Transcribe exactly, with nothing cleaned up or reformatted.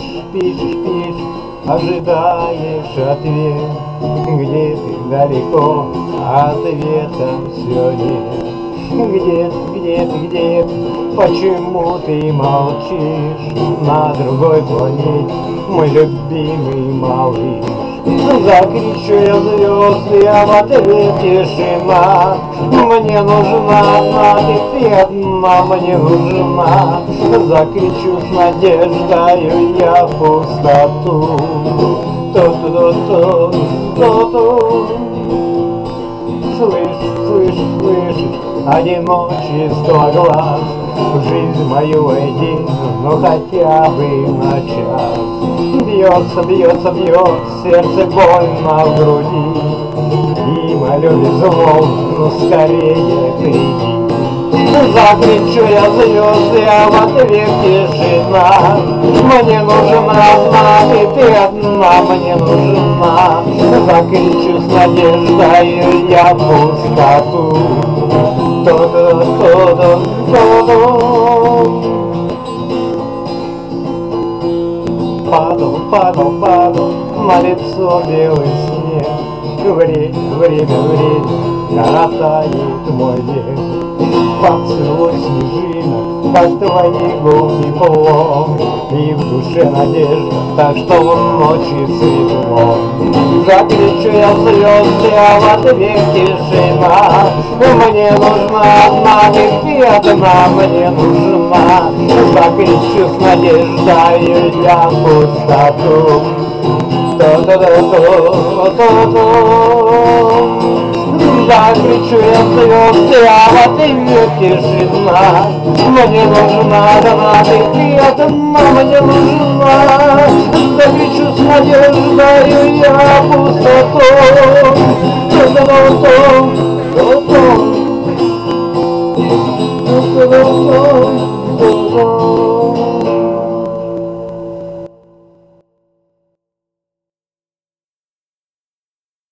пишешь, пишешь, пишешь, ожидаешь ответ. Где ты далеко, ответа все нет. Где ты, где ты, где ты, почему ты молчишь? На другой планете, мой любимый малыш. Закричу я звезды, а в ответ тишина. Мне нужна одна, ты, ты одна, мне нужна. Закричу с надеждою я в пустоту. Ту-ту-ту-ту, ту-ту. Слышь, слышь, слышь, одиночество глаз. Жизнь мою войди, ну хотя бы на час. Бьется, бьется, бьется, сердце больно в груди. И молю безмолвно, ну скорее приди. Закричу я звезды, а в ответ тишина. Мне нужна одна, и ты одна, мне нужна. Закричу с надеждою я в пустоту. Падал, падал, падал на лицо белый снег. Время, время, время коротает мой век. Поцелуй снежинок, как твои губы плом. И в душе надежда, так что в ночи светло. Закричу я звезды, а в ответ тишина. Мне нужна одна, ты одна, мне нужна. Закричу с надеждою я в пустоту. Закричу я звезды, а в ответ тишина. Мне нужна одна, ты одна, мне нужна. Закричу с надеждою я в пустоту.